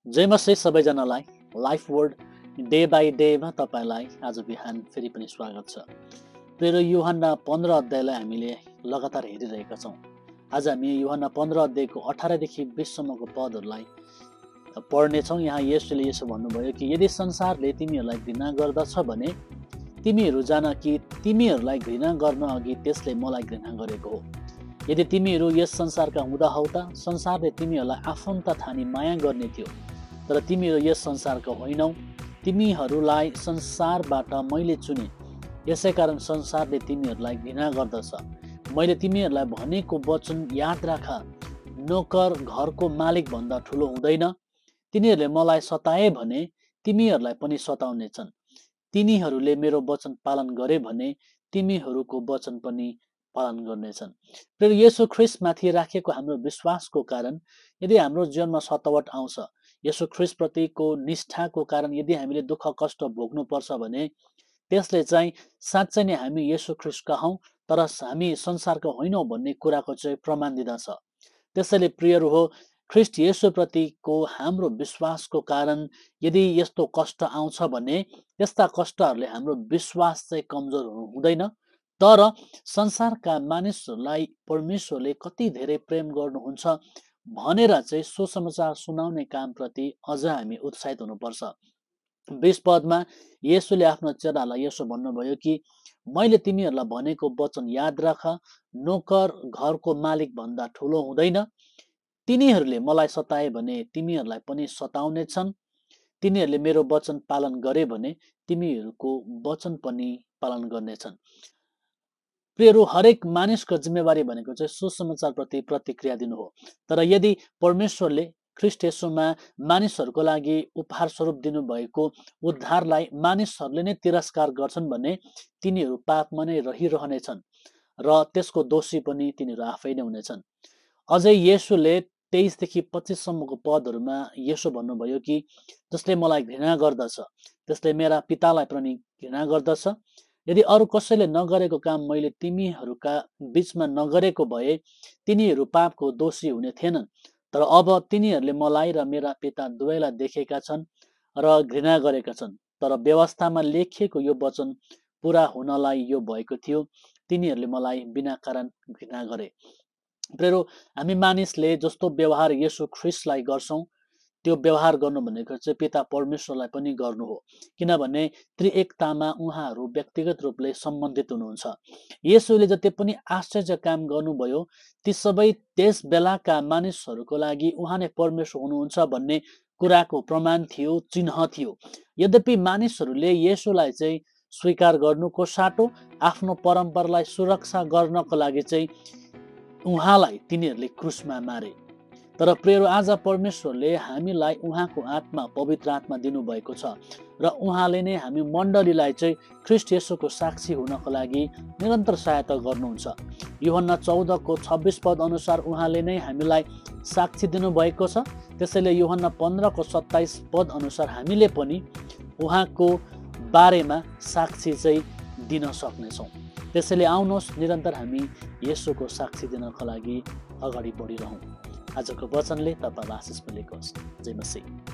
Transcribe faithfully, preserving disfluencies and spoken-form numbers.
जय मसी सबैजनालाई life word day by डेमा तपाईँलाई आज बिहान फेरि पनि स्वागत छ। प्रिय यूहन्ना पन्ध्र अध्यायलाई हामीले लगातार हेरिरहेका छौँ। आज हामी यूहन्ना पन्ध्र अध्यायको अठारदेखि बिससम्मको पदहरूलाई पढ्नेछौँ। यहाँ येशूले यसो भन्नुभयो कि यदि संसारले तिमीहरूलाई घृणा गर्दछ भने तिमीहरू जान कि तिमीहरूलाई घृणा गर्न अघि त्यसले मलाई घृणा गरेको हो। यदि तिमीहरू यस संसारका हुँदा हौ त संसारले तिमीहरूलाई आफन्त ठानी माया गर्ने थियो, तर तिमीहरू यस संसारका होइनौ, तिमीहरूलाई संसारबाट मैले चुने, यसै कारण संसारले तिमीहरूलाई घृणा गर्दछ। मैले तिमीहरूलाई भनेको वचन याद राख, नोकर घरको मालिक भन्दा ठुलो हुँदैन। तिनीहरूले मलाई सताए भने तिमीहरूलाई पनि सताउनेछन्। तिनीहरूले मेरो वचन पालन गरे भने तिमीहरूको वचन पनि पालन गर्नेछन्। प्रिय येशू ख्रीष्टमाथि राखेको हाम्रो विश्वासको कारण यदि हाम्रो जीवनमा सतावट आउँछ, येशू ख्रीष्टप्रतिको निष्ठाको कारण यदि हामीले दुःख कष्ट भोग्नु पर्छ भने त्यसले चाहिँ साँच्चै नै हामी येशू ख्रीष्टका हौँ, तर हामी संसारका होइनौँ भन्ने कुराको चाहिँ प्रमाण दिँदछ। त्यसैले प्रियहरू हो, ख्रीष्ट येशूप्रतिको हाम्रो विश्वासको कारण यदि यस्तो कष्ट आउँछ भने त्यस्ता कष्टहरूले हाम्रो विश्वास चाहिँ कमजोर हुनु हुँदैन, तर संसारका मानिसहरूलाई परमेश्वरले कति धेरै प्रेम गर्नुहुन्छ भनेर चाहिँ सुसमाचार सुनाउने कामप्रति अझ हामी उत्साहित हुनुपर्छ। बीस पदमा येशूले आफ्नो चेलालाई यसो भन्नुभयो कि मैले तिमीहरूलाई भनेको वचन याद राख, नोकर घरको मालिक भन्दा ठुलो हुँदैन। तिनीहरूले मलाई सताए भने तिमीहरूलाई पनि सताउनेछन्। तिनीहरूले मेरो वचन पालन गरे भने तिमीहरूको वचन पनि पालन गर्नेछन्। प्रियहरू, हरेक मानिसको जिम्मेवारी भनेको चाहिँ सुसमाचारप्रति प्रतिक्रिया दिनु हो। तर यदि परमेश्वरले ख्रीष्ट येशूमा मानिसहरूको लागि उपहार स्वरूप दिनुभएको उद्धारलाई मानिसहरूले नै तिरस्कार गर्छन् भने तिनीहरू पापमा नै रहिरहनेछन् र त्यसको दोषी पनि तिनीहरू आफै नै हुनेछन्। अझै येशूले तेइसदेखि पच्चिससम्मको पदहरूमा यसो भन्नुभयो कि जसले मलाई घृणा गर्दछ त्यसले मेरा पितालाई पनि घृणा गर्दछ। यदि अरू कसैले नगरेको काम मैले तिमीहरूका बीचमा नगरेको भए तिनीहरू पापको दोषी हुने थिएनन्, तर अब तिनीहरूले मलाई र मेरा पिता दुवैलाई देखेका छन् र घृणा गरेका छन्। तर व्यवस्थामा लेखिएको यो वचन पुरा हुनलाई यो भएको थियो, तिनीहरूले मलाई बिना कारण घृणा गरे। प्रियहरू, हामी मानिसले जस्तो व्यवहार येशू ख्रीष्टलाई गर्छौँ त्यो व्यवहार गर्नु भनेको चाहिँ पिता परमेश्वरलाई पनि गर्नु हो, किनभने त्रिएकतामा उहाँहरू व्यक्तिगत रूपले सम्बन्धित हुनुहुन्छ। येशूले जति पनि आश्चर्य काम गर्नुभयो ती सबै त्यस बेलाका मानिसहरूको लागि उहाँ नै परमेश्वर हुनुहुन्छ भन्ने कुराको प्रमाण थियो, चिन्ह थियो। यद्यपि मानिसहरूले येशूलाई चाहिँ स्वीकार गर्नुको साटो आफ्नो परम्परालाई सुरक्षा गर्नको लागि चाहिँ उहाँलाई तिनीहरूले क्रुसमा मारे। तर प्रियहरू, आज परमेश्वरले हामीलाई उहाँको आत्मा पवित्र आत्मा दिनुभएको छ र उहाँले नै हामी मण्डलीलाई चाहिँ ख्रीष्ट येशूको साक्षी हुनको लागि निरन्तर सहायता गर्नुहुन्छ। यूहन्ना चौधको छब्बिस पद अनुसार उहाँले नै हामीलाई साक्षी दिनुभएको छ। त्यसैले यूहन्ना पन्ध्रको सत्ताइस पद अनुसार हामीले पनि उहाँको बारेमा साक्षी चाहिँ दिन सक्नेछौँ। त्यसैले आउनुहोस् निरन्तर हामी येशूको साक्षी दिनको लागि अगाडि बढिरहौँ। आजको वचनले तपाईँलाई आशिष मिलेको होस्। जय मसीह।